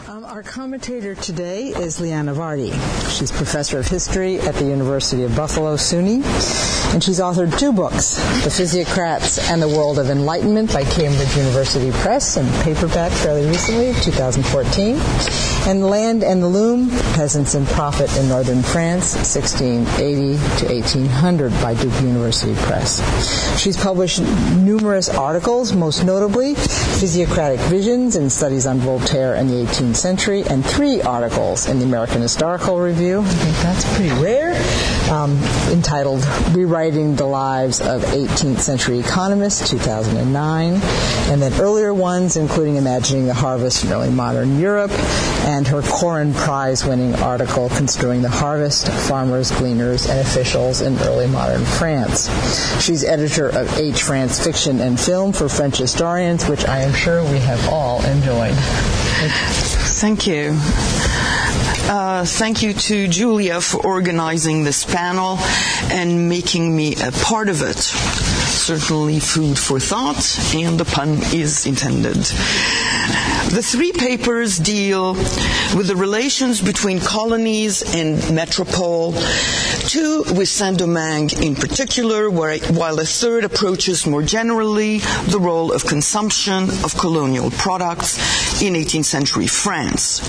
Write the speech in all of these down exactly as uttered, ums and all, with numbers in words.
Um, our commentator today is Liana Vardy. She's professor of history at the University of Buffalo, SUNY, and she's authored two books, The Physiocrats and the World of Enlightenment by Cambridge University Press, and paperback fairly recently, two thousand fourteen, and Land and the Loom, Peasants and Profit in Northern France, sixteen eighty to eighteen hundred by Duke University Press. She's published numerous articles, most notably Physiocratic Visions and Studies on Voltaire and the eighteenth century, and three articles in the American Historical Review, I think that's pretty rare, um, entitled Rewriting the Lives of eighteenth Century Economists, two thousand nine, and then earlier ones, including Imagining the Harvest in Early Modern Europe, and her Corin Prize-winning article Construing the Harvest, Farmers, Gleaners, and Officials in Early Modern France. She's editor of H. France Fiction and Film for French Historians, which I am sure we have all enjoyed. Thank you. Uh, thank you to Julia for organizing this panel and making me a part of it. Certainly food for thought, and the pun is intended. The three papers deal with the relations between colonies and metropole, two with Saint-Domingue in particular, where, while a third approaches more generally the role of consumption of colonial products in eighteenth century France.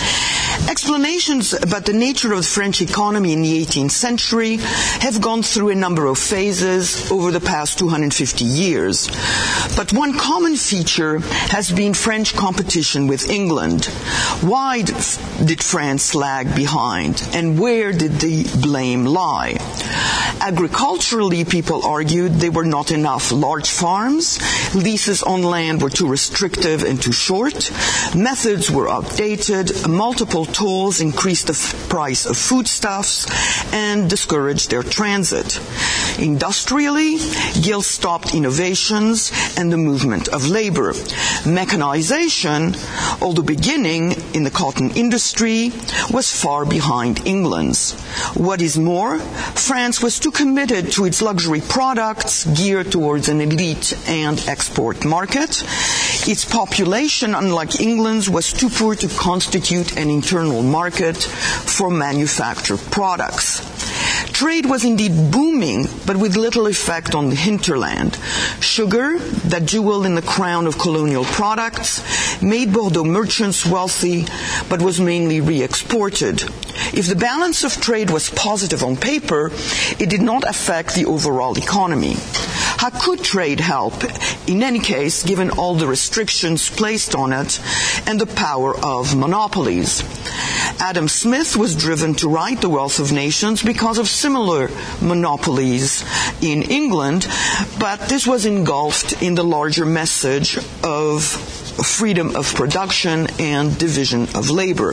Explanations about the nature of the French economy in the eighteenth century have gone through a number of phases over the past two hundred fifty years. But one common feature has been French competition with England. Why did France lag behind, and where did the blame lie? Agriculturally, people argued there were not enough large farms, leases on land were too restrictive and too short, methods were outdated, multiple tolls increased the f- price of foodstuffs and discouraged their transit. Industrially, guilt stopped innovations and the movement of labor. Mechanization, although beginning in the cotton industry, was far behind England's. What is more, France was too committed to its luxury products geared towards an elite and export market. Its population, unlike England's, was too poor to constitute an internal market for manufactured products. Trade was indeed booming, but with little effect on the hinterland. Sugar, that jewel in the crown of colonial products, made Bordeaux merchants wealthy, but was mainly re-exported. If the balance of trade was positive on paper, it did not affect the overall economy. How could trade help, in any case, given all the restrictions placed on it and the power of monopolies? Adam Smith was driven to write The Wealth of Nations because of similar monopolies in England, but this was engulfed in the larger message of freedom of production and division of labor.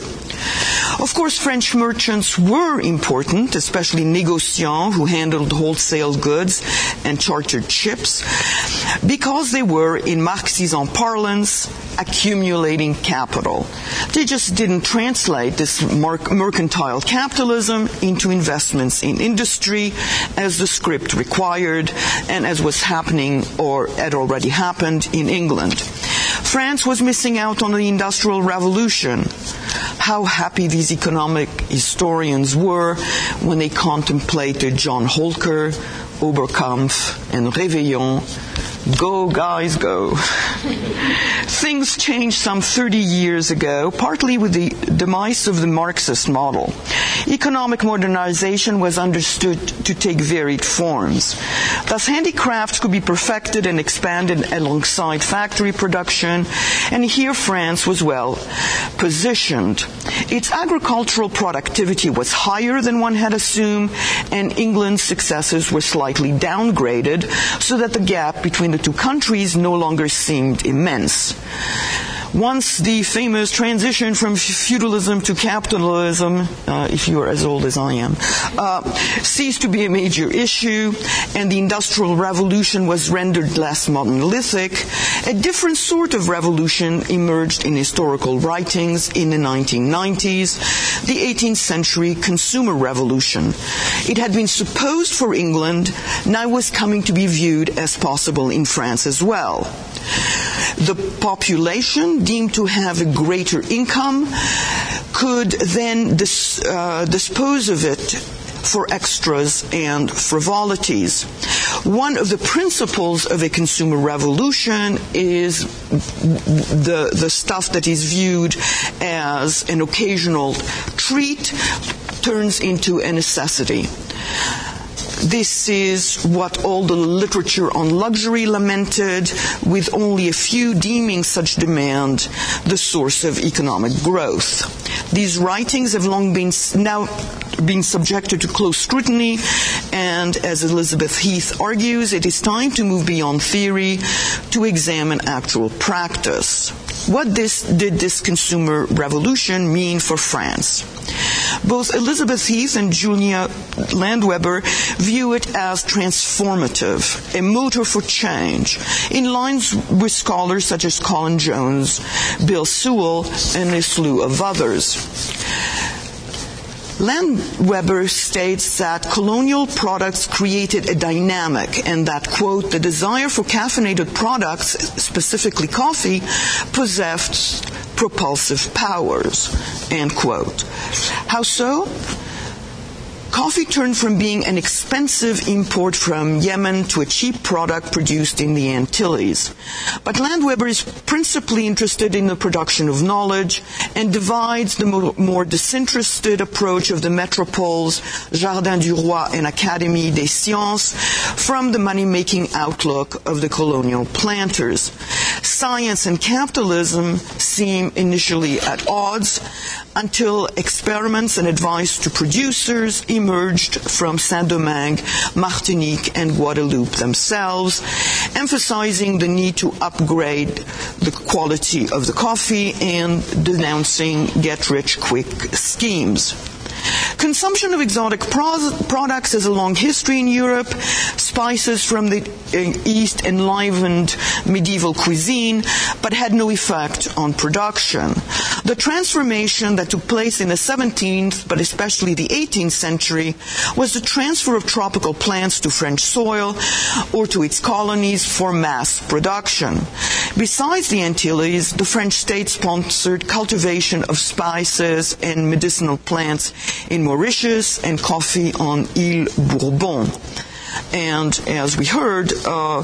Of course, French merchants were important, especially négociants who handled wholesale goods and chartered ships, because they were, in Marxism parlance, accumulating capital. They just didn't translate this mer- mercantile capitalism into investments in industry as the script required and as was happening or had already happened in England. France was missing out on the Industrial Revolution. How happy these economic historians were when they contemplated John Holker, Oberkampf, and Réveillon. Go, guys, go. Things changed some thirty years ago, partly with the demise of the Marxist model. Economic modernization was understood to take varied forms. Thus, handicrafts could be perfected and expanded alongside factory production, and here France was well positioned. Its agricultural productivity was higher than one had assumed, and England's successes were slightly downgraded, so that the gap between the two countries no longer seemed immense. Once the famous transition from feudalism to capitalism, uh, if you are as old as I am, uh, ceased to be a major issue, and the Industrial Revolution was rendered less monolithic, a different sort of revolution emerged in historical writings in the nineteen nineties, the eighteenth century Consumer Revolution. It had been supposed for England, now was coming to be viewed as possible in France as well. the population deemed to have a greater income could then dis, uh, dispose of it for extras and frivolities. One of the principles of a consumer revolution is the, the stuff that is viewed as an occasional treat turns into a necessity. This is what all the literature on luxury lamented, with only a few deeming such demand the source of economic growth. These writings have long been now been subjected to close scrutiny, and as Elizabeth Heath argues, it is time to move beyond theory to examine actual practice. What this, did this consumer revolution mean for France? Both Elizabeth Heath and Julia Landweber view it as transformative, a motor for change, in lines with scholars such as Colin Jones, Bill Sewell, and a slew of others. Landweber states that colonial products created a dynamic and that, quote, the desire for caffeinated products, specifically coffee, possessed propulsive powers, end quote. How so? Coffee turned from being an expensive import from Yemen to a cheap product produced in the Antilles. But Landweber is principally interested in the production of knowledge and divides the more disinterested approach of the metropoles, Jardin du Roi and Académie des Sciences, from the money-making outlook of the colonial planters. Science and capitalism seem initially at odds until experiments and advice to producers emerged from Saint-Domingue, Martinique, and Guadeloupe themselves, emphasizing the need to upgrade the quality of the coffee and denouncing get-rich-quick schemes. Consumption of exotic pro- products has a long history in Europe. Spices from the East enlivened medieval cuisine, but had no effect on production. The transformation that took place in the seventeenth, but especially the eighteenth century, was the transfer of tropical plants to French soil or to its colonies for mass production. Besides the Antilles, the French state sponsored cultivation of spices and medicinal plants in Mauritius and coffee on Île Bourbon. And as we heard, uh,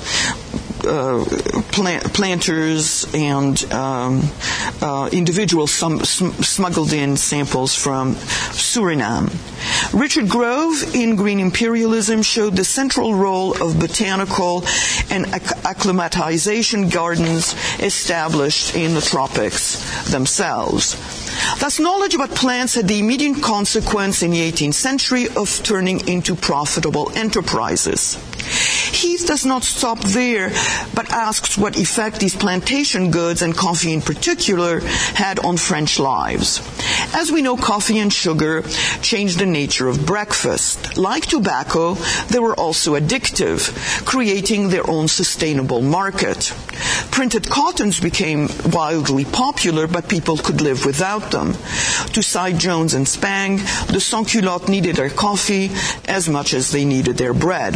uh, plant, planters and um, uh, individuals sum, sm- smuggled in samples from Suriname. Richard Grove in Green Imperialism showed the central role of botanical and acc- acclimatization gardens established in the tropics themselves. Thus, knowledge about plants had the immediate consequence in the eighteenth century of turning into profitable enterprises. Heath does not stop there, but asks what effect these plantation goods, and coffee in particular, had on French lives. As we know, coffee and sugar changed the nature of breakfast. Like tobacco, they were also addictive, creating their own sustainable market. Printed cottons became wildly popular, but people could live without them. To cite Jones and Spang, the sans-culottes needed their coffee as much as they needed their bread.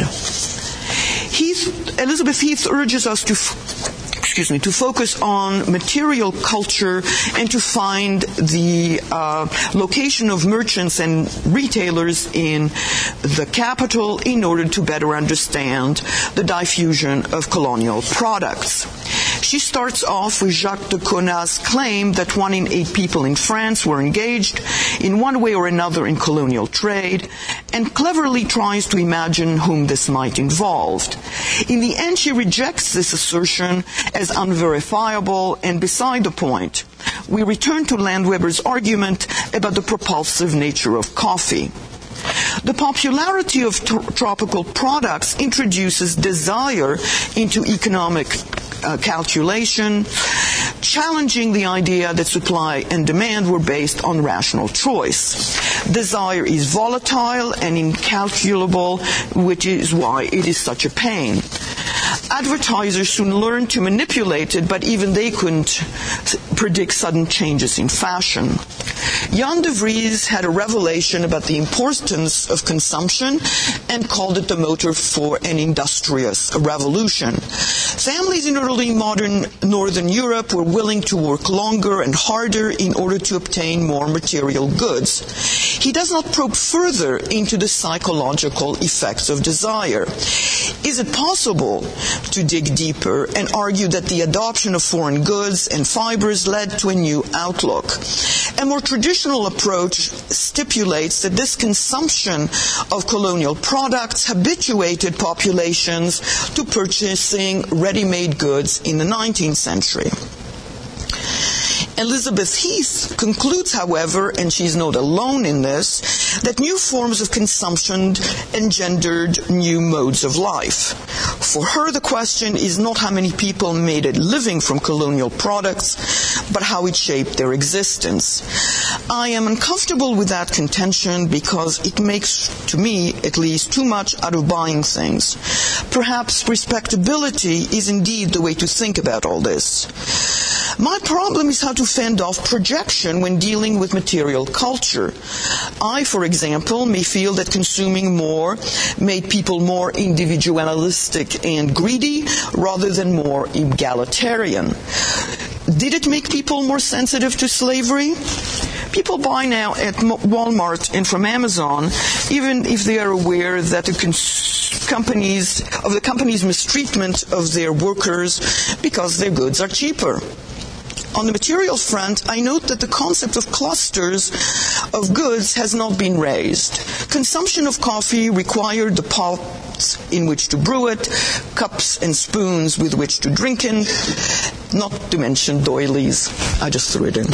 Heath, Elizabeth Heath urges us to, f- excuse me, to focus on material culture and to find the uh, location of merchants and retailers in the capital in order to better understand the diffusion of colonial products. She starts off with Jacques de Conat's claim that one in eight people in France were engaged in one way or another in colonial trade, and cleverly tries to imagine whom this might involve. In the end, she rejects this assertion as unverifiable and beside the point. We return to Landweber's argument about the propulsive nature of coffee. The popularity of t- tropical products introduces desire into economic uh, calculation, challenging the idea that supply and demand were based on rational choice. Desire is volatile and incalculable, which is why it is such a pain. Advertisers soon learned to manipulate it, but even they couldn't predict sudden changes in fashion. Jan de Vries had a revelation about the importance of consumption and called it the motor for an industrious revolution. Families in early modern Northern Europe were willing to work longer and harder in order to obtain more material goods. He does not probe further into the psychological effects of desire. Is it possible to dig deeper and argue that the adoption of foreign goods and fibers led to a new outlook? A more traditional approach stipulates that this consumption of colonial products habituated populations to purchasing ready-made goods in the nineteenth century. Elizabeth Heath concludes, however, and she's not alone in this, that new forms of consumption engendered new modes of life. For her, the question is not how many people made a living from colonial products, but how it shaped their existence. I am uncomfortable with that contention because it makes, to me at least, too much out of buying things. Perhaps respectability is indeed the way to think about all this. My problem is how to fend off projection when dealing with material culture. I, for example, may feel that consuming more made people more individualistic and greedy rather than more egalitarian. Did it make people more sensitive to slavery? People buy now at Walmart and from Amazon, even if they are aware that the cons- companies of the company's mistreatment of their workers because their goods are cheaper. On the material front, I note that the concept of clusters of goods has not been raised. Consumption of coffee required the pots in which to brew it, cups and spoons with which to drink in, not to mention doilies. I just threw it in.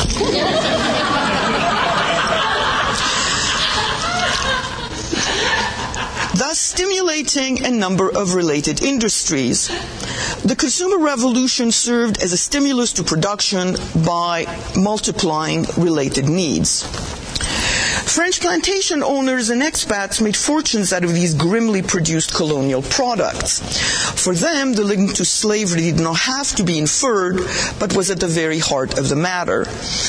Thus stimulating a number of related industries. The consumer revolution served as a stimulus to production by multiplying related needs. French plantation owners and expats made fortunes out of these grimly produced colonial products. For them, the link to slavery did not have to be inferred, but was at the very heart of the matter.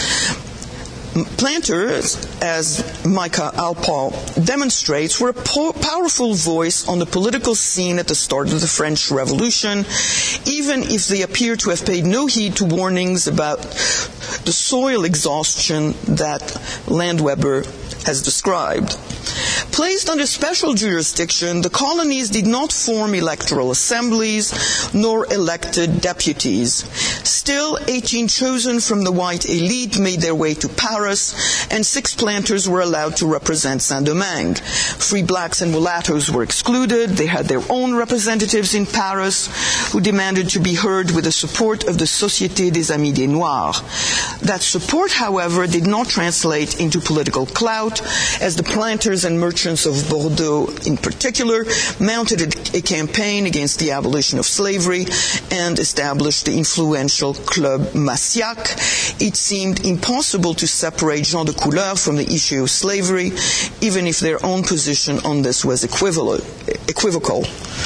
Planters, as Micah Alpau demonstrates, were a po- powerful voice on the political scene at the start of the French Revolution, even if they appear to have paid no heed to warnings about the soil exhaustion that Landweber has described. Placed under special jurisdiction, the colonies did not form electoral assemblies nor elected deputies. Still, eighteen chosen from the white elite made their way to Paris, and six planters were allowed to represent Saint-Domingue. Free blacks and mulattoes were excluded. They had their own representatives in Paris, who demanded to be heard with the support of the Société des Amis des Noirs. That support, however, did not translate into political clout, as the planters and merchants of Bordeaux in particular mounted a, a campaign against the abolition of slavery and established the influential Club Massiac. It seemed impossible to separate gens de couleur from the issue of slavery, even if their own position on this was equivocal.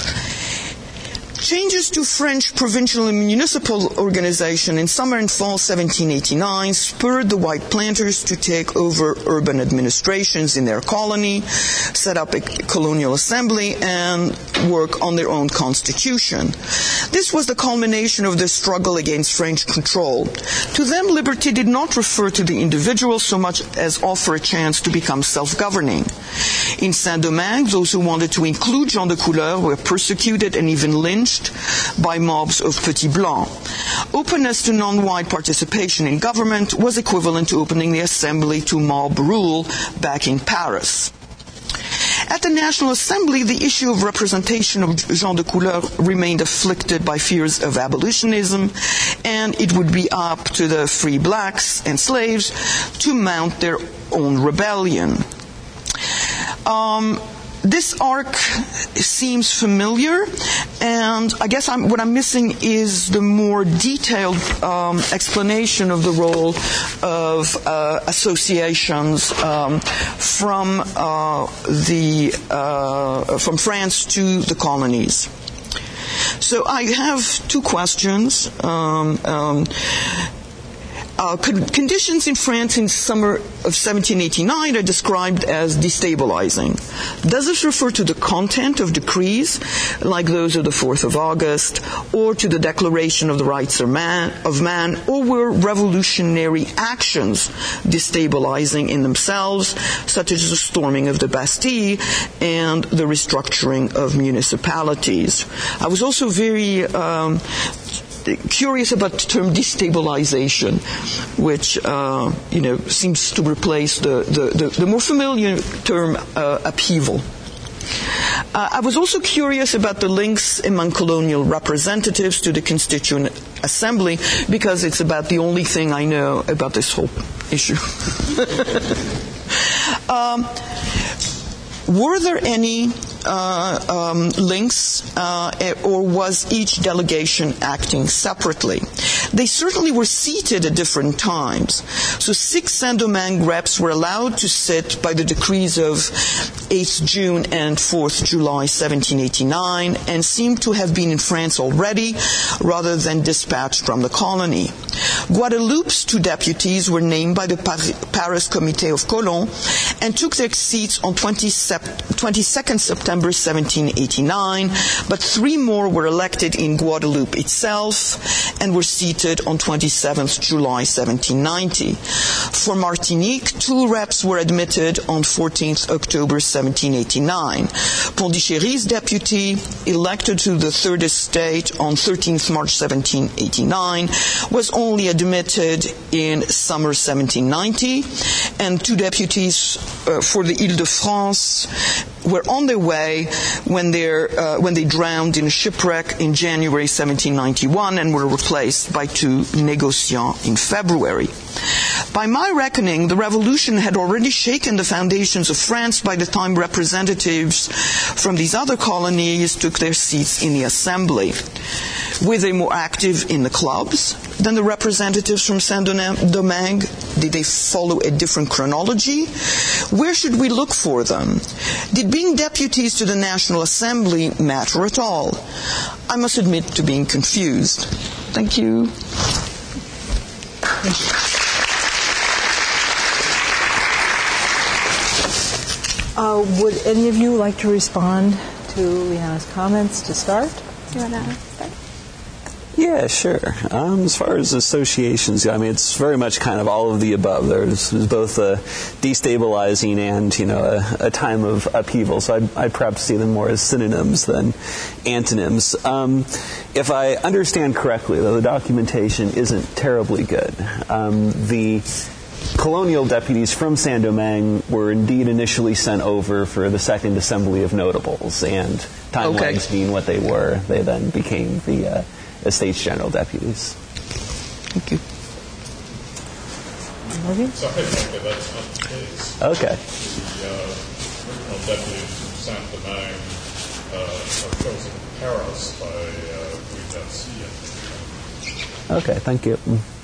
Changes to French provincial and municipal organization in summer and fall seventeen eighty-nine spurred the white planters to take over urban administrations in their colony, set up a colonial assembly, and work on their own constitution. This was the culmination of the struggle against French control. To them, liberty did not refer to the individual so much as offer a chance to become self-governing. In Saint-Domingue, those who wanted to include gens de couleur were persecuted and even lynched by mobs of petits blancs. Openness to non-white participation in government was equivalent to opening the assembly to mob rule back in Paris. At the National Assembly, the issue of representation of gens de couleur remained afflicted by fears of abolitionism, and it would be up to the free blacks and slaves to mount their own rebellion. Um, This arc seems familiar, and I guess I'm, what I'm missing is the more detailed um, explanation of the role of uh, associations um, from uh, the uh, from France to the colonies. So I have two questions. Um, um, Uh, con- conditions in France in summer of seventeen eighty-nine are described as destabilizing. Does this refer to the content of decrees, like those of the fourth of August, or to the Declaration of the Rights of Man, of man, or were revolutionary actions destabilizing in themselves, such as the storming of the Bastille and the restructuring of municipalities? I was also very Um, curious about the term destabilization, which uh, you know seems to replace the, the, the, the more familiar term uh, upheaval. Uh, I was also curious about the links among colonial representatives to the Constituent Assembly, because it's about the only thing I know about this whole issue. um, were there any Uh, um, links, uh, or was each delegation acting separately? They certainly were seated at different times. So six Saint-Domingue reps were allowed to sit by the decrees of eighth June and fourth July seventeen eighty-nine and seemed to have been in France already rather than dispatched from the colony. Guadeloupe's two deputies were named by the Paris Comité of Colons and took their seats on twenty-second September seventeen eighty-nine, but three more were elected in Guadeloupe itself and were seated on twenty-seventh July seventeen ninety. For Martinique, two reps were admitted on fourteenth October seventeen eighty-nine. Pondichéry's deputy, elected to the third estate on thirteenth March seventeen eighty-nine, was only admitted in summer seventeen ninety, and two deputies uh, for the Île-de-France were on their way when, uh, when they drowned in a shipwreck in January seventeen ninety-one and were replaced by two négociants in February. By my reckoning, the revolution had already shaken the foundations of France by the time representatives from these other colonies took their seats in the assembly. Were they more active in the clubs than the representatives from Saint-Domingue? Did they follow a different chronology? Where should we look for them? Did being deputies to the National Assembly matter at all? I must admit to being confused. Thank you. Thank you. Uh, would any of you like to respond to Liana's comments to start? Do you want to start? Yeah, sure. Um, as far as associations go, I mean, it's very much kind of all of the above. There's, there's both a destabilizing and, you know, a, a time of upheaval. So I'd, I'd perhaps see them more as synonyms than antonyms. Um, if I understand correctly, though, the documentation isn't terribly good. Um, the colonial deputies from Saint-Domingue were indeed initially sent over for the Second Assembly of Notables, and time okay. lags being what they were, they then became the uh, Estates General deputies. Thank you. So I think that that's not the case. Okay. The uh, original deputies from Saint-Domingue uh, are chosen in Paris by uh, Louis Dacier. Okay, thank you.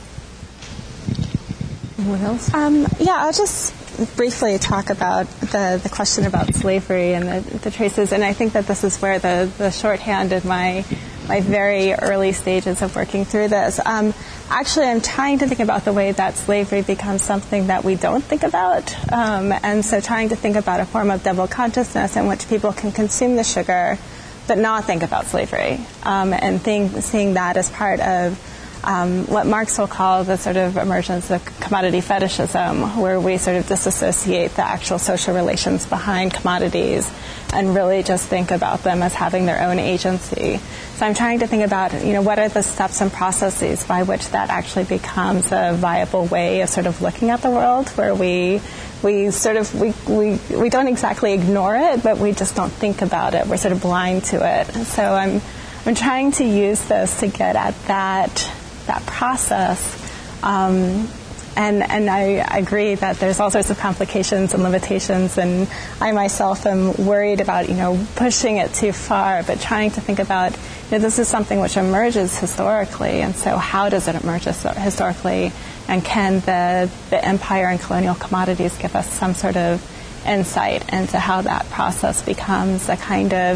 Anyone else? Um, yeah, I'll just briefly talk about the, the question about slavery and the, the traces, and I think that this is where the, the shorthand in my my very early stages of working through this. Um, actually, I'm trying to think about the way that slavery becomes something that we don't think about, um, and so trying to think about a form of double consciousness in which people can consume the sugar but not think about slavery, um, and think, seeing that as part of Um, what Marx will call the sort of emergence of commodity fetishism, where we sort of disassociate the actual social relations behind commodities and really just think about them as having their own agency. So I'm trying to think about, you know, what are the steps and processes by which that actually becomes a viable way of sort of looking at the world, where we we sort of we we, we don't exactly ignore it, but we just don't think about it. We're sort of blind to it. So I'm I'm trying to use this to get at that that process, um, and and I agree that there's all sorts of complications and limitations, and I myself am worried about, you know, pushing it too far, but trying to think about, you know, this is something which emerges historically, and so how does it emerge historically, and can the, the empire and colonial commodities give us some sort of insight into how that process becomes a kind of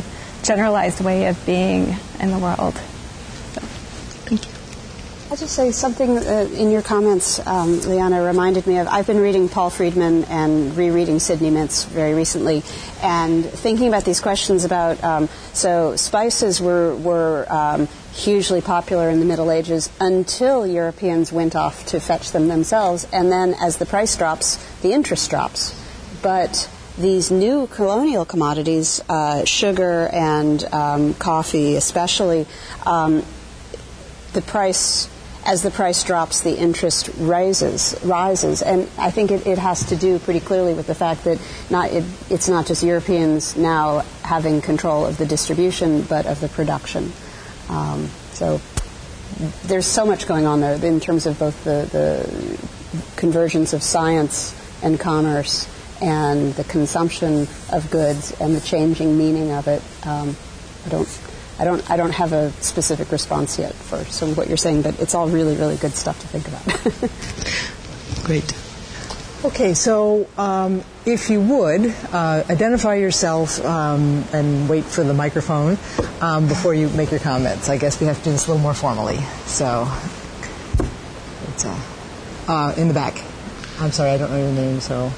generalized way of being in the world. So, thank you. I'll just say something uh, in your comments, um, Liana, reminded me of, I've been reading Paul Friedman and rereading Sidney Mintz very recently, and thinking about these questions about, um, so spices were, were um, hugely popular in the Middle Ages until Europeans went off to fetch them themselves, and then as the price drops, the interest drops. But these new colonial commodities, uh, sugar and um, coffee especially, um, the price... As the price drops, the interest rises, rises, and I think it, it has to do pretty clearly with the fact that not it, it's not just Europeans now having control of the distribution, but of the production. Um, so there's so much going on there in terms of both the, the convergence of science and commerce and the consumption of goods and the changing meaning of it. Um, I don't. I don't I don't have a specific response yet for some of what you're saying, but it's all really, really good stuff to think about. Great. Okay, so um, if you would, uh, identify yourself um, and wait for the microphone um, before you make your comments. I guess we have to do this a little more formally. So, it's, uh, uh, in the back. I'm sorry, I don't know your name, so...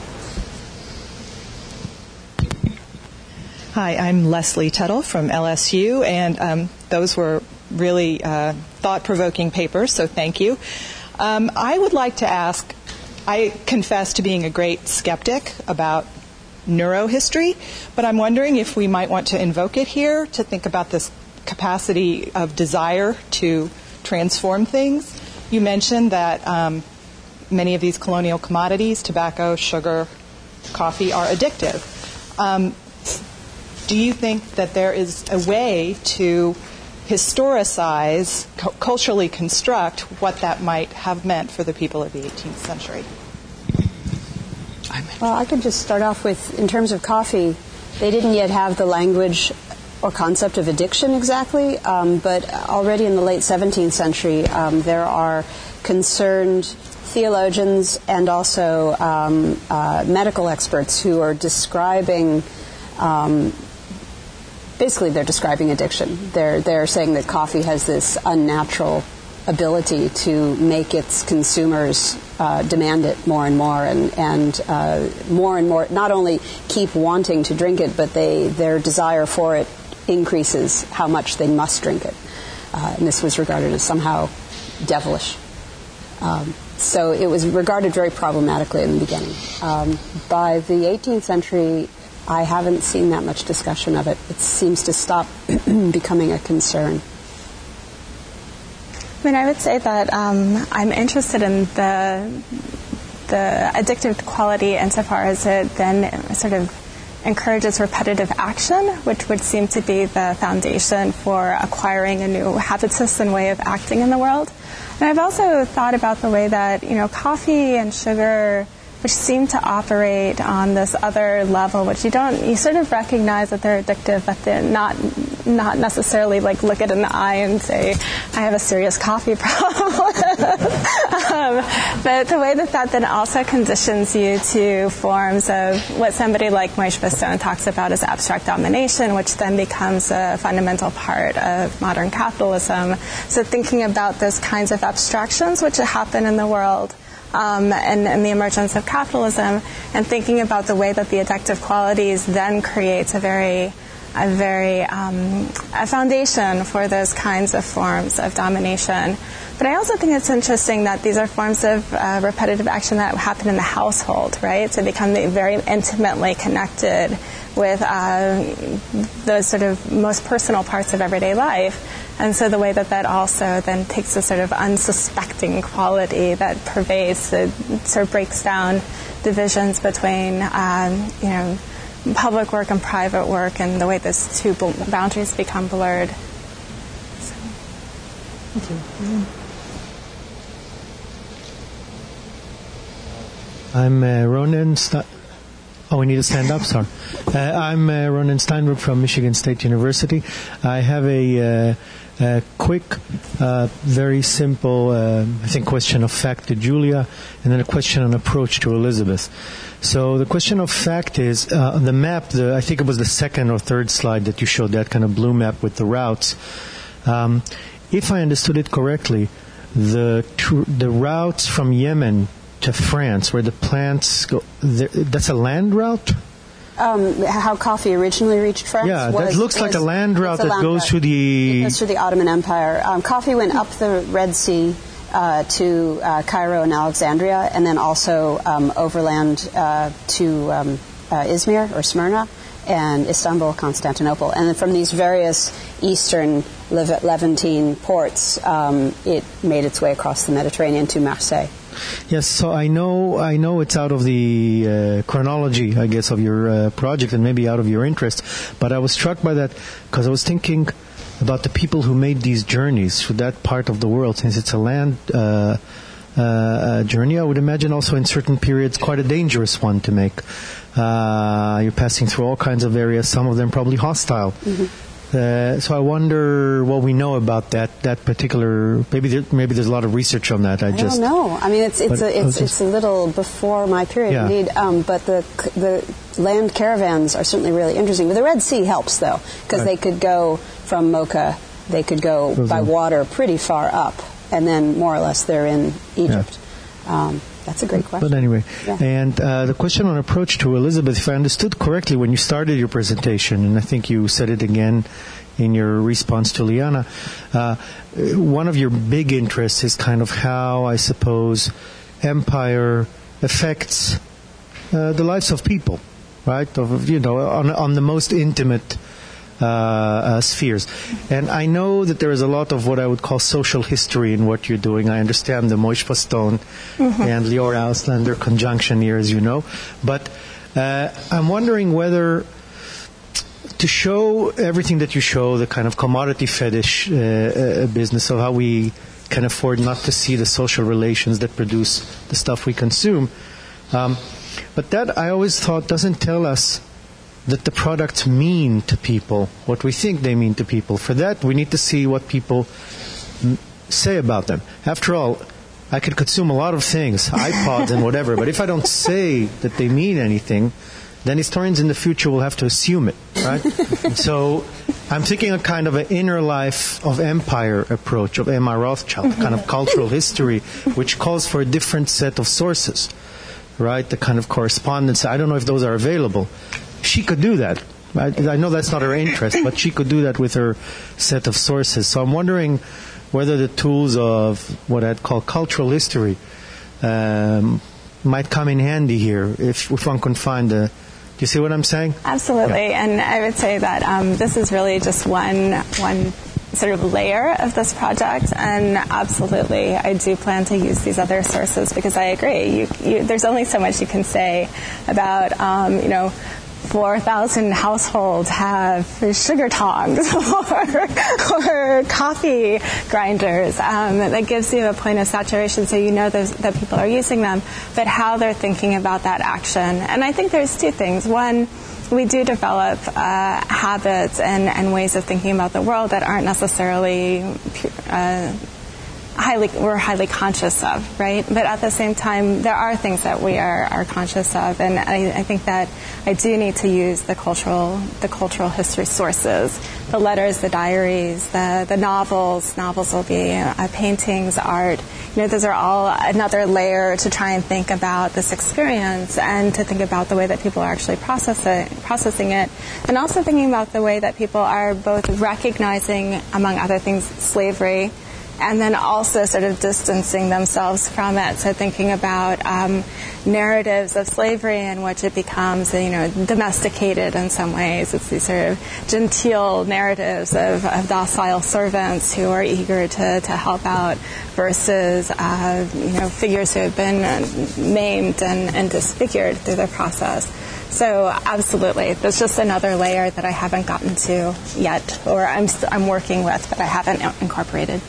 Hi, I'm Leslie Tuttle from L S U, and um, those were really uh, thought-provoking papers, so thank you. Um, I would like to ask, I confess to being a great skeptic about neurohistory, but I'm wondering if we might want to invoke it here to think about this capacity of desire to transform things. You mentioned that um, many of these colonial commodities, tobacco, sugar, coffee, are addictive. Um, Do you think that there is a way to historicize, cu- culturally construct what that might have meant for the people of the eighteenth century? Well, I could just start off with, in terms of coffee, they didn't yet have the language or concept of addiction exactly, um, but already in the late seventeenth century, um, there are concerned theologians and also um, uh, medical experts who are describing um, Basically, they're describing addiction. They're they're saying that coffee has this unnatural ability to make its consumers uh, demand it more and more, and and uh, more and more. Not only keep wanting to drink it, but they their desire for it increases how much they must drink it. Uh, and this was regarded as somehow devilish. Um, so it was regarded very problematically in the beginning. Um, by the eighteenth century, I haven't seen that much discussion of it. It seems to stop becoming a concern. I mean, I would say that um, I'm interested in the the addictive quality insofar as it then sort of encourages repetitive action, which would seem to be the foundation for acquiring a new habitus and way of acting in the world. And I've also thought about the way that, you know, coffee and sugar, which seem to operate on this other level, which you don't, you sort of recognize that they're addictive, but they're not, not necessarily like look it in the eye and say, I have a serious coffee problem. um, but the way that that then also conditions you to forms of what somebody like Moshe Stone talks about as abstract domination, which then becomes a fundamental part of modern capitalism. So thinking about those kinds of abstractions which happen in the world, Um, and, and the emergence of capitalism, and thinking about the way that the addictive qualities then creates a very, a very um, a foundation for those kinds of forms of domination. But I also think it's interesting that these are forms of uh, repetitive action that happen in the household, right? So they become very intimately connected with uh, those sort of most personal parts of everyday life. And so the way that that also then takes a sort of unsuspecting quality that pervades, it sort of breaks down divisions between, um, you know, public work and private work, and the way those two boundaries become blurred. So. Thank you. Mm-hmm. I'm uh, Ronan St- Oh, we need to stand up, sorry. Uh, I'm uh, Ronan Steinberg from Michigan State University. I have a uh, a quick, uh, very simple, uh, I think, question of fact to Julia, and then a question and approach to Elizabeth. So the question of fact is, uh, the map, the, I think it was the second or third slide that you showed, that kind of blue map with the routes. Um, if I understood it correctly, the tr- the routes from Yemen to France, where the plants go, that's a land route? Um, how coffee originally reached France? Yeah, was, that looks was, like a land route a that land goes route. through the... It goes through the Ottoman Empire. Um, coffee went up the Red Sea uh, to uh, Cairo and Alexandria, and then also um, overland uh, to um, uh, Izmir or Smyrna, and Istanbul, Constantinople. And then from these various eastern Levantine ports, um, it made its way across the Mediterranean to Marseille. Yes, so I know I know it's out of the uh, chronology, I guess, of your uh, project, and maybe out of your interest, but I was struck by that because I was thinking about the people who made these journeys through that part of the world. Since it's a land uh, uh, journey, I would imagine also in certain periods quite a dangerous one to make. Uh, you're passing through all kinds of areas, some of them probably hostile. Mm-hmm. Uh, so I wonder what we know about that that particular. Maybe there, maybe there's a lot of research on that. I, I just don't know. I mean, it's it's a, it's, just, it's a little before my period, yeah. indeed. Um, but the the land caravans are certainly really interesting. But the Red Sea helps though, because right. they could go from Mocha, they could go Those by are, water pretty far up, and then more or less they're in Egypt. Yeah. Um, That's a great question. But anyway, yeah. and uh, the question on approach to Elizabeth, if I understood correctly when you started your presentation, and I think you said it again in your response to Liana, uh, one of your big interests is kind of how, I suppose, empire affects uh, the lives of people, right? Of, you know, on, on the most intimate Uh, uh, spheres. And I know that there is a lot of what I would call social history in what you're doing. I understand the Moishe Postone mm-hmm. and Lior Auslander conjunction here, as you know. But uh, I'm wondering whether to show everything that you show, the kind of commodity fetish uh, uh, business of how we can afford not to see the social relations that produce the stuff we consume. Um, but that, I always thought, doesn't tell us that the products mean to people what we think they mean to people. For that, we need to see what people m- say about them. After all, I could consume a lot of things, iPods and whatever, but if I don't say that they mean anything, then historians in the future will have to assume it, right? So I'm thinking a kind of an inner life of empire approach of Emma Rothschild, kind of cultural history, which calls for a different set of sources, right? The kind of correspondence. I don't know if those are available. She could do that. I, I know that's not her interest, but she could do that with her set of sources. So I'm wondering whether the tools of what I'd call cultural history um, might come in handy here, if, if one can find the... Do you see what I'm saying? Absolutely. Yeah. And I would say that um, this is really just one one sort of layer of this project, and absolutely I do plan to use these other sources, because I agree. You, you, there's only so much you can say about, um, you know, four thousand households have sugar tongs or, or coffee grinders. Um, that gives you a point of saturation, so you know that people are using them, but how they're thinking about that action. And I think there's two things. One, we do develop uh, habits and, and ways of thinking about the world that aren't necessarily uh, highly we're highly conscious of, right? But at the same time, there are things that we are, are conscious of, and I, I think that I do need to use the cultural the cultural history sources, the letters, the diaries, the the novels. Novels will be uh, paintings, art. You know, those are all another layer to try and think about this experience and to think about the way that people are actually processing processing it, and also thinking about the way that people are both recognizing, among other things, slavery, and then also sort of distancing themselves from it. So thinking about um, narratives of slavery in which it becomes, you know, domesticated in some ways. It's these sort of genteel narratives of, of docile servants who are eager to, to help out versus, uh, you know, figures who have been maimed and, and disfigured through the process. So absolutely, there's just another layer that I haven't gotten to yet, or I'm st- I'm working with, but I haven't incorporated.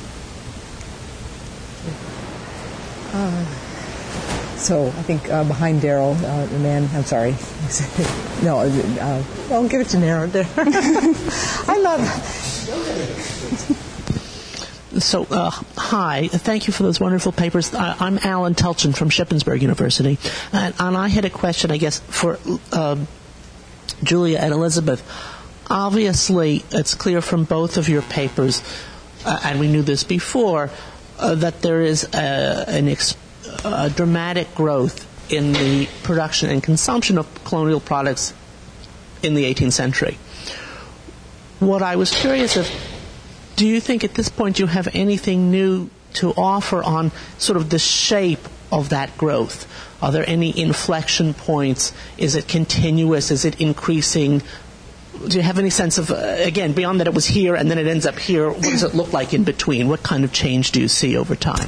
Uh, so I think uh, behind Daryl, uh, the man, I'm sorry. no, uh, I'll give it to Daryl. I love, So, uh, hi. Thank you for those wonderful papers. I, I'm Alan Telchin from Shippensburg University, and, and I had a question, I guess, for uh, Julia and Elizabeth. Obviously, it's clear from both of your papers, uh, and we knew this before, uh, that there is a, an ex- a dramatic growth in the production and consumption of colonial products in the eighteenth century. What I was curious of, do you think at this point you have anything new to offer on sort of the shape of that growth? Are there any inflection points? Is it continuous? Is it increasing? Do you have any sense of, uh, again, beyond that it was here and then it ends up here, what does it look like in between? What kind of change do you see over time?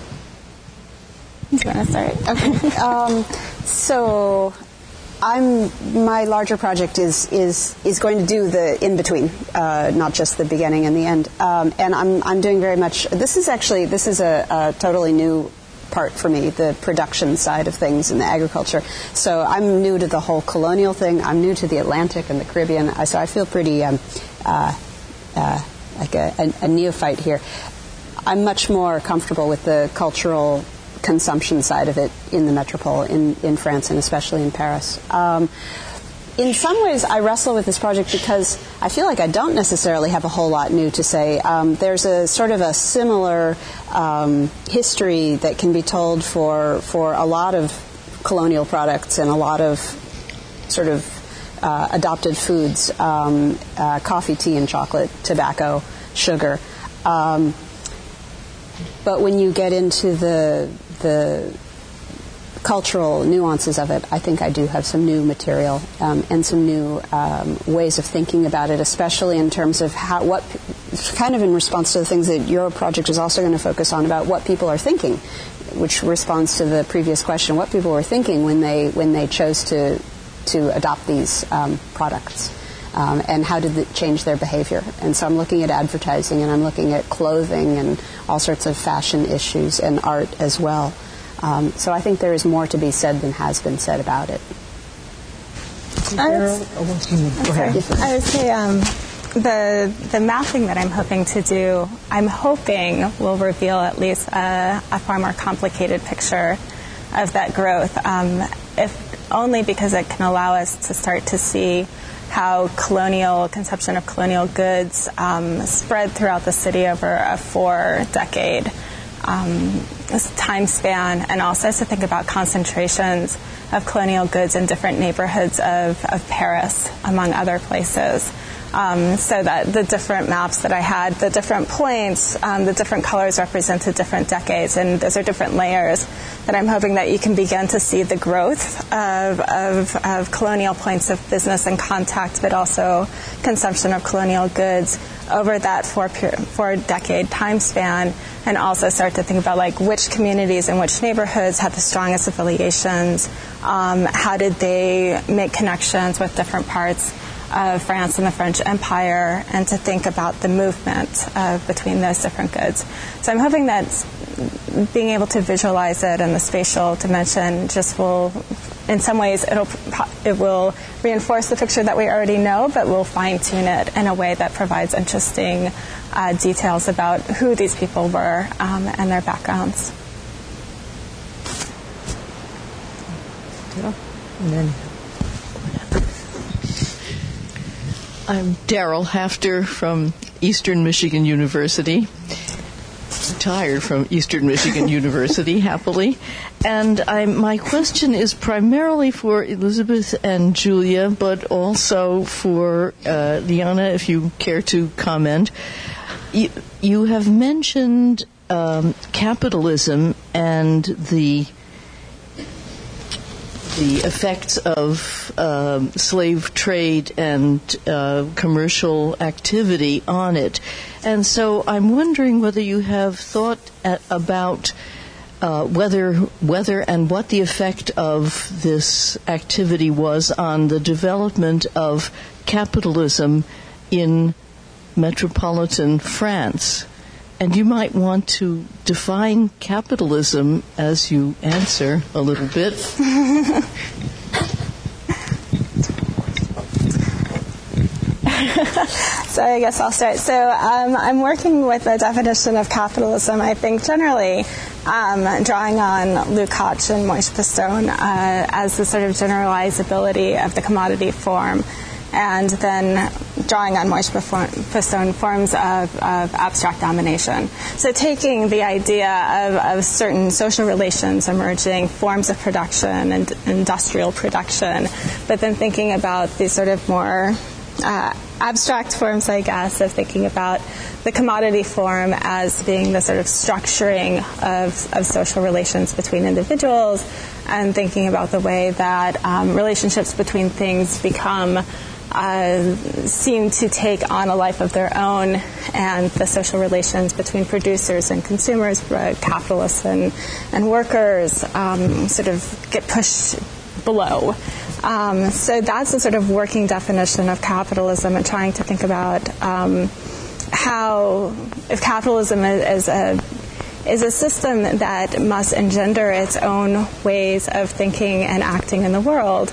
Do you want to start? Okay. um, so... I'm my larger project is is is going to do the in between, uh, not just the beginning and the end. Um, and I'm I'm doing very much. This is actually this is a, a totally new part for me, the production side of things in the agriculture. So I'm new to the whole colonial thing. I'm new to the Atlantic and the Caribbean. I, so I feel pretty um, uh, uh, like a, a, a neophyte here. I'm much more comfortable with the cultural consumption side of it in the metropole, in, in France, and especially in Paris. Um, in some ways, I wrestle with this project because I feel like I don't necessarily have a whole lot new to say. Um, there's a sort of a similar um, history that can be told for for a lot of colonial products and a lot of sort of uh, adopted foods, um, uh, coffee, tea, and chocolate, tobacco, sugar. Um, but when you get into the the cultural nuances of it, I think I do have some new material um, and some new um, ways of thinking about it, especially in terms of how what kind of in response to the things that your project is also going to focus on about what people are thinking, which responds to the previous question, what people were thinking when they when they chose to to adopt these um, products. Um, and how did it change their behavior? And so I'm looking at advertising, and I'm looking at clothing and all sorts of fashion issues and art as well. Um, so I think there is more to be said than has been said about it. I would, Go ahead. I would say um, the the mapping that I'm hoping to do, I'm hoping will reveal at least a, a far more complicated picture of that growth, um, if only because it can allow us to start to see how colonial consumption of colonial goods um, spread throughout the city over a four-decade um, time span, and also to think about concentrations of colonial goods in different neighborhoods of, of Paris, among other places. Um, so that the different maps that I had, the different points, um, the different colors represented different decades, and those are different layers that I'm hoping that you can begin to see the growth of, of, of colonial points of business and contact, but also consumption of colonial goods over that four, four decade time span, and also start to think about like which communities and which neighborhoods had the strongest affiliations, um, how did they make connections with different parts of France and the French Empire, and to think about the movement uh, between those different goods. So I'm hoping that being able to visualize it in the spatial dimension just will, in some ways, it'll it will reinforce the picture that we already know, but we'll fine-tune it in a way that provides interesting uh, details about who these people were um, and their backgrounds. Yeah. And then I'm Daryl Hafter from Eastern Michigan University, retired from Eastern Michigan University, happily. And I'm, my question is primarily for Elizabeth and Julia, but also for uh, Liana, if you care to comment. You, you have mentioned um, capitalism and the the effects of um, slave trade and uh, commercial activity on it. And so I'm wondering whether you have thought at, about uh, whether whether and what the effect of this activity was on the development of capitalism in metropolitan France. And you might want to define capitalism as you answer a little bit. so I guess I'll start. So um, I'm working with a definition of capitalism, I think generally um, drawing on Lukács and Moishe Pistone uh, as the sort of generalizability of the commodity form, and then drawing on Moishe Pistone forms of, of abstract domination. So taking the idea of, of certain social relations emerging, forms of production and industrial production, but then thinking about these sort of more uh, abstract forms, I guess, of thinking about the commodity form as being the sort of structuring of, of social relations between individuals, and thinking about the way that um, relationships between things become Uh, seem to take on a life of their own, and the social relations between producers and consumers, uh, capitalists and, and workers, um, sort of get pushed below. Um, so that's a sort of working definition of capitalism, and trying to think about um, how, if capitalism is a is a system that must engender its own ways of thinking and acting in the world,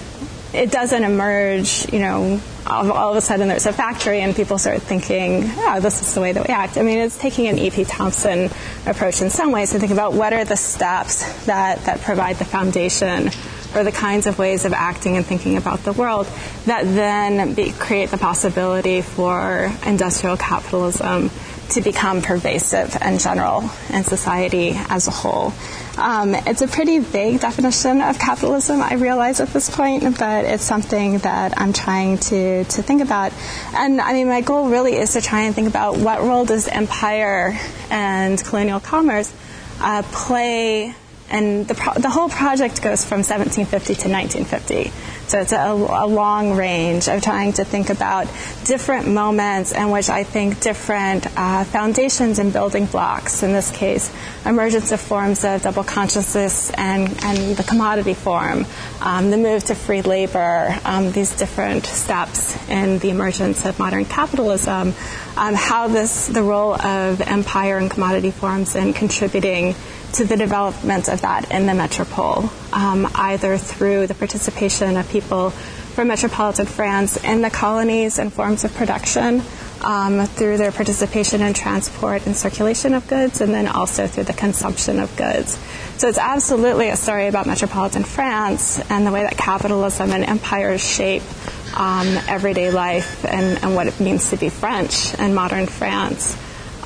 it doesn't emerge, you know, all, all of a sudden there's a factory and people start thinking, oh, this is the way that we act. I mean, it's taking an E P Thompson approach in some ways to think about what are the steps that, that provide the foundation for the kinds of ways of acting and thinking about the world that then be, create the possibility for industrial capitalism to become pervasive and general in society as a whole. Um, it's a pretty vague definition of capitalism, I realize at this point, but it's something that I'm trying to, to think about. And, I mean, my goal really is to try and think about what role does empire and colonial commerce uh, play, and the, pro- the whole project goes from seventeen fifty to nineteen fifty. So it's a, a long range of trying to think about different moments in which I think different uh, foundations and building blocks, in this case, emergence of forms of double consciousness and, and the commodity form, um, the move to free labor, um, these different steps in the emergence of modern capitalism, um, how this, the role of empire and commodity forms in contributing to the development of that in the metropole, um, either through the participation of people from metropolitan France in the colonies and forms of production, um, through their participation in transport and circulation of goods, and then also through the consumption of goods. So it's absolutely a story about metropolitan France and the way that capitalism and empires shape um, everyday life and, and what it means to be French in modern France.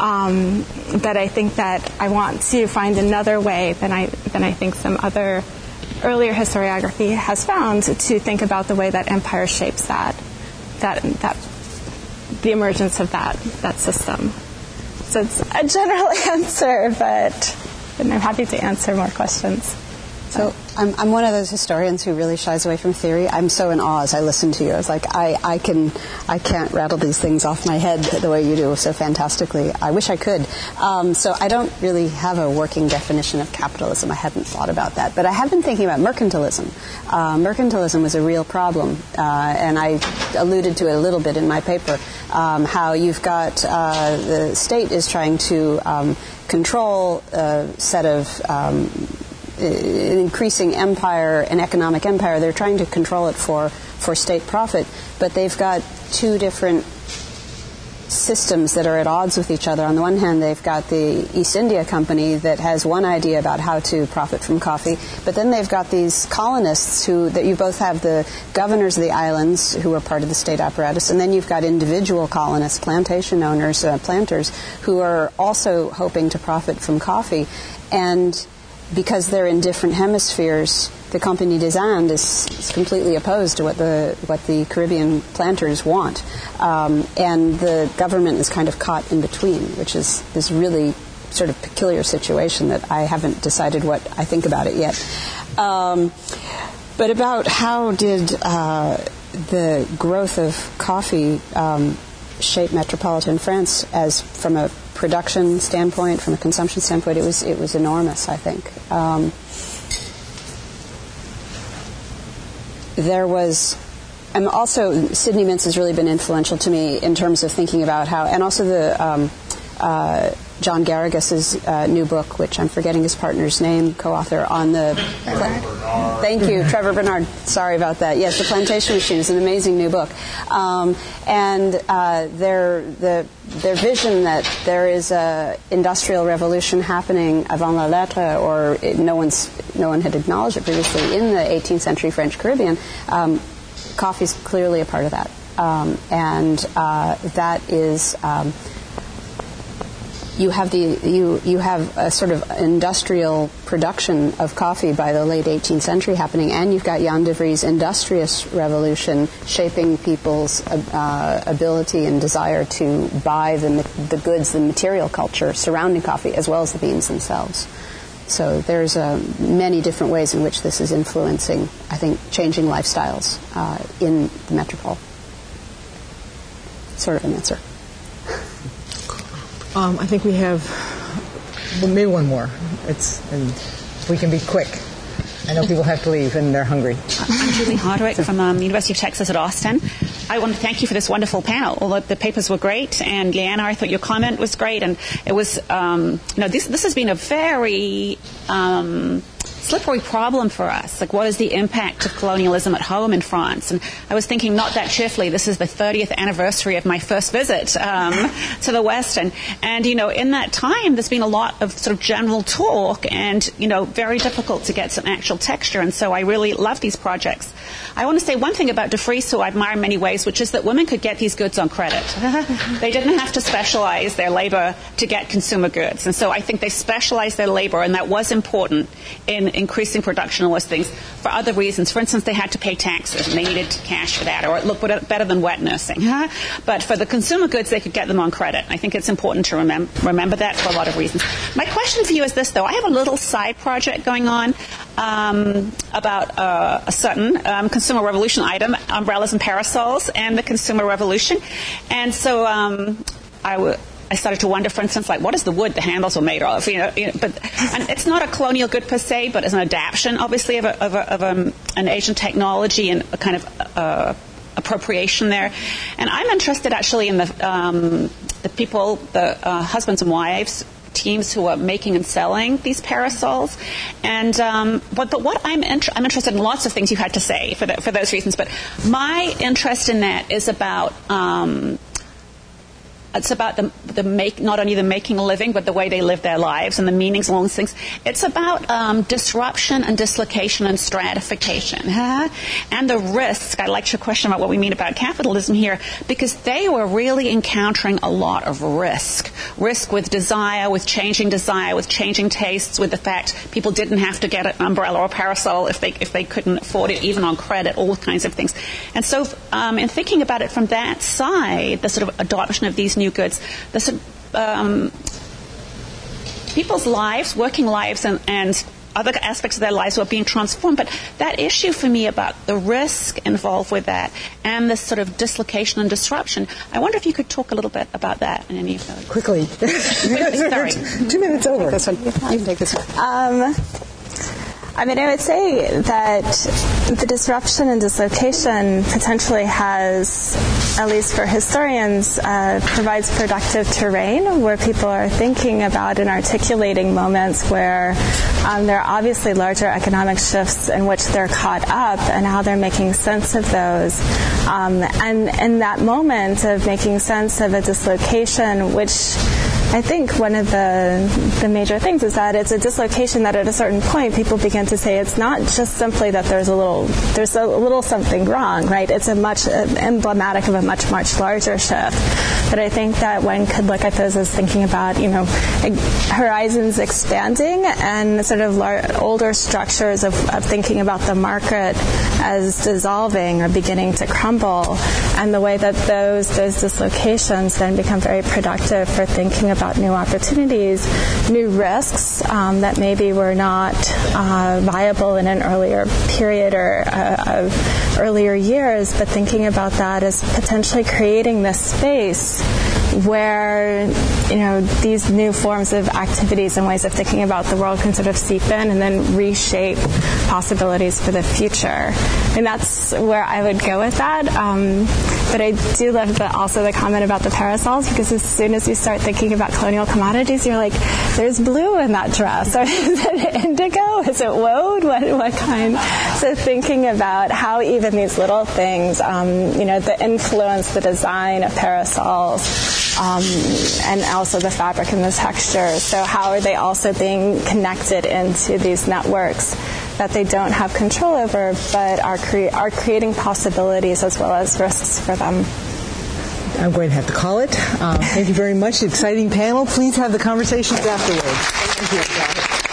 Um, but I think that I want to find another way than I than I think some other earlier historiography has found to think about the way that empire shapes that that that the emergence of that that system. So it's a general answer, but I'm happy to answer more questions. So I'm, I'm one of those historians who really shies away from theory. I'm so in awe as I listen to you. It's like I, I can I can't rattle these things off my head the way you do so fantastically. I wish I could. Um, so I don't really have a working definition of capitalism. I hadn't thought about that, but I have been thinking about mercantilism. Uh, mercantilism was a real problem, uh, and I alluded to it a little bit in my paper. Um, how you've got uh, the state is trying to um, control a set of um, an increasing empire, an economic empire. They're trying to control it for, for state profit, but they've got two different systems that are at odds with each other. On the one hand, they've got the East India Company that has one idea about how to profit from coffee, but then they've got these colonists who, that you both have the governors of the islands who are part of the state apparatus, and then you've got individual colonists, plantation owners, uh, planters, who are also hoping to profit from coffee. And because they're in different hemispheres, the Compagnie des Indes is, is completely opposed to what the what the Caribbean planters want, um, and the government is kind of caught in between, which is this really sort of peculiar situation that I haven't decided what I think about it yet. Um, but about how did uh, the growth of coffee um, shape metropolitan France as from a production standpoint, from a consumption standpoint, it was it was enormous, I think. Um, there was, and also Sidney Mintz has really been influential to me in terms of thinking about how, and also the um, uh, John Garrigus' uh, new book, which I'm forgetting his partner's name, co-author on the... Pla- Thank you, Trevor Bernard. Sorry about that. Yes, The Plantation Machine is an amazing new book. Um, and uh, their, the, their vision that there is a industrial revolution happening avant la lettre, or it, no, one's, no one had acknowledged it previously, in the eighteenth century French Caribbean, um, coffee is clearly a part of that. Um, and uh, that is... Um, You have the you you have a sort of industrial production of coffee by the late eighteenth century happening, and you've got Jan de Vries' industrious revolution shaping people's uh, ability and desire to buy the the goods, the material culture surrounding coffee, as well as the beans themselves. So there's uh, many different ways in which this is influencing, I think, changing lifestyles uh, in the metropole. Sort of an answer. Um, I think we have well, maybe one more. It's and we can be quick. I know people have to leave and they're hungry. I'm Julie Hardwick from um, University of Texas at Austin. I want to thank you for this wonderful panel. Although the papers were great, and Leanna, I thought your comment was great, and it was, um, you know, this this has been a very um, slippery problem for us. Like, what is the impact of colonialism at home in France? And I was thinking, not that cheerfully, this is the thirtieth anniversary of my first visit um, to the West. And, and, you know, in that time, there's been a lot of sort of general talk and, you know, very difficult to get some actual texture. And so I really love these projects. I want to say one thing about de Vries, who I admire in many ways, which is that women could get these goods on credit. They didn't have to specialize their labor to get consumer goods. And so I think they specialized their labor, and that was important in increasing production of those things for other reasons. For instance, they had to pay taxes, and they needed cash for that, or it looked better than wet nursing. But for the consumer goods, they could get them on credit. I think it's important to remem- remember that for a lot of reasons. My question for you is this, though. I have a little side project going on um, about uh, a certain um, consumer revolution item, umbrellas and parasols, and the consumer revolution. And so um, I would... I started to wonder, for instance, like, what is the wood the handles were made of? You know, you know, but and it's not a colonial good per se, but it's an adaptation, obviously, of, a, of, a, of a, an Asian technology and a kind of uh, appropriation there. And I'm interested, actually, in the um, the people, the uh, husbands and wives teams who are making and selling these parasols. And um, but, but what I'm inter- I'm interested in lots of things you had to say for the, for those reasons. But my interest in that is about. Um, It's about the, the make, not only the making a living, but the way they live their lives and the meanings along these things. It's about um, disruption and dislocation and stratification. Huh? And the risk. I liked your question about what we mean about capitalism here, because they were really encountering a lot of risk. Risk with desire, with changing desire, with changing tastes, with the fact people didn't have to get an umbrella or parasol if they if they couldn't afford it, even on credit, all kinds of things. And so um, in thinking about it from that side, the sort of adoption of these new goods, the um, people's lives, working lives, and, and other aspects of their lives were being transformed. But that issue for me about the risk involved with that and this sort of dislocation and disruption, I wonder if you could talk a little bit about that in any of those. Quickly. Sorry. Two minutes over. This one. You can take this one. Um, I mean, I would say that the disruption and dislocation potentially has, at least for historians, uh, provides productive terrain where people are thinking about and articulating moments where um, there are obviously larger economic shifts in which they're caught up and how they're making sense of those. Um, and in that moment of making sense of a dislocation, which I think one of the the major things is that it's a dislocation that at a certain point people begin to say it's not just simply that there's a little there's a little something wrong, right? It's a much uh, emblematic of a much much larger shift. But I think that one could look at those as thinking about, you know, horizons expanding and sort of lar- older structures of, of thinking about the market as dissolving or beginning to crumble, and the way that those those dislocations then become very productive for thinking about new opportunities, new risks um, that maybe were not uh, viable in an earlier period or uh, of earlier years, but thinking about that as potentially creating this space where, you know, these new forms of activities and ways of thinking about the world can sort of seep in and then reshape possibilities for the future. And that's where I would go with that. Um, but I do love the, also the comment about the parasols, because as soon as you start thinking about colonial commodities, you're like, there's blue in that dress. Or is it indigo? Is it woad? What, what kind? So thinking about how even these little things, um, you know, the influence, the design of parasols, um, and also the fabric and the texture. So how are they also being connected into these networks that they don't have control over, but are, cre- are creating possibilities as well as risks for them? I'm going to have to call it. Um, thank you very much. Exciting panel. Please have the conversations afterwards. Thank you.